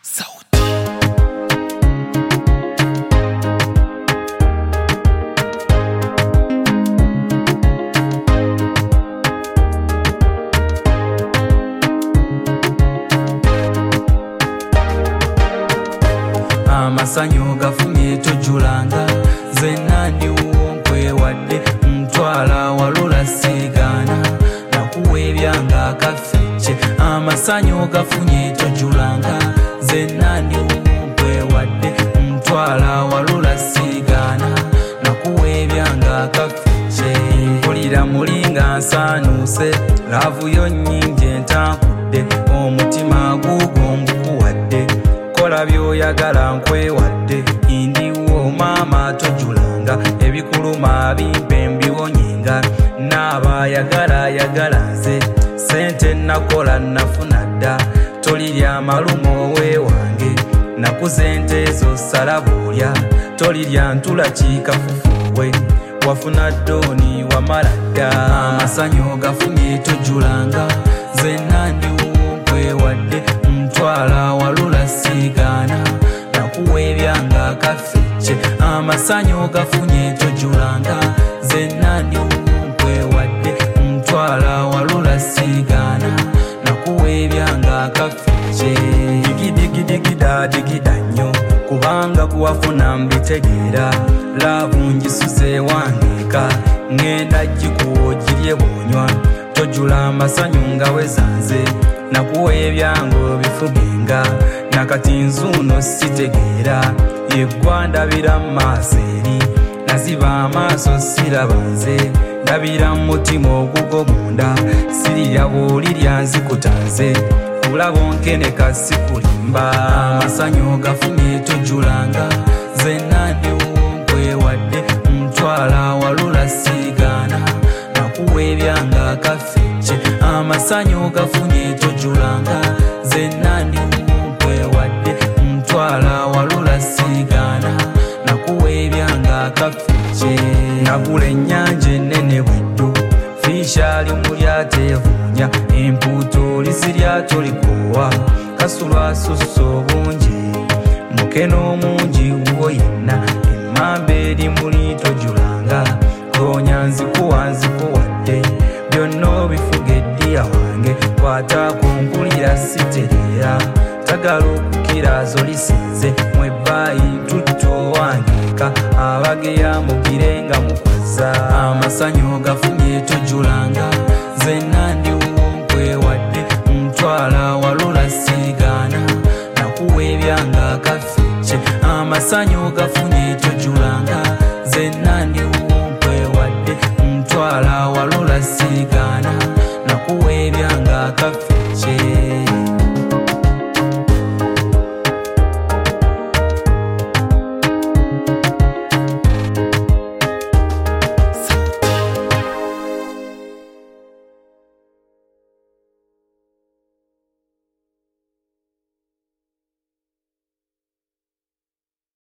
sauti. Amasanyo gafunye tojulanga zenna ndi nkwewadde ntwala walula sigana nakuwebyanga kafeche. Amasanyo gafunye tojulanga zenna ndi nkwewadde ntwala walula sigana nakuwebyanga kafeche. Mpulira mulinga nsanuse laavu yo nnyingi entankudde omutima gugwo ngukuwadde kola byoyagala nkwewadde indiwo maama tojulanga ebikuluma bimpe mbiwonyenga n'abayagala yagala nze sente nakola nafuna dda tolirya malumo weewange nakuze ente ezo salabulya tolirya ntula kikafufuwe wafuna ddooni wamala dda. Amasanyo gafunye tojulanga zenna ndiwo nkwewadde ntwala walula sigana nakuwebyanga kafeche. Amasanyo gafunye tojulanga zenna ndiwo nkwewadde ntwala walula sigana nakuwebyanga kafeche. Digidigida digida nnyo kubanga kuwafuna mbitegeera laavu njisuze wangeeka ngenda gikuwo girye bwonywa tojula amasanyo nga wezanze nakuwebyango bifugenga nakati nzuno sitegeera yeggwa ndabira maaso eri naziba amaaso siraba nze ndabira mutima ogugo munda sirya bwolirya nzikutanze kulaba onkeneka sikulimba. Amasanyo gafunye tojulanga zenna ndiwo nkwewadde ntwala walula sigana nakuwebyanga kafeche. Amasanyo gafunye tojulanga zenna ndiwo nkwewadde ntwala walula sigana nakuwebyanga kafeche. Nagula ennyanja ennene bweddu fisha limulyatevunya empuuto lizirya tolikowa kasulwa susso bungi mukeno mungi wuwo yenna emmambe erimuli tojulanga konya nzikuwa nzikuwadde byonna obifuga eddiya wange kwatako nkulira sitereera tagala okukira zolisinze mwebbayi ntutto wangeeka abageya mugire nga mukwaza. Amasanyo gafunye tojulanga zenna ndiwo nkwewadde ntwala walula sigana nakuwebyanga kafeche. Amasanyo gafunye tojulanga zenna ndiwo nkwewadde ntwala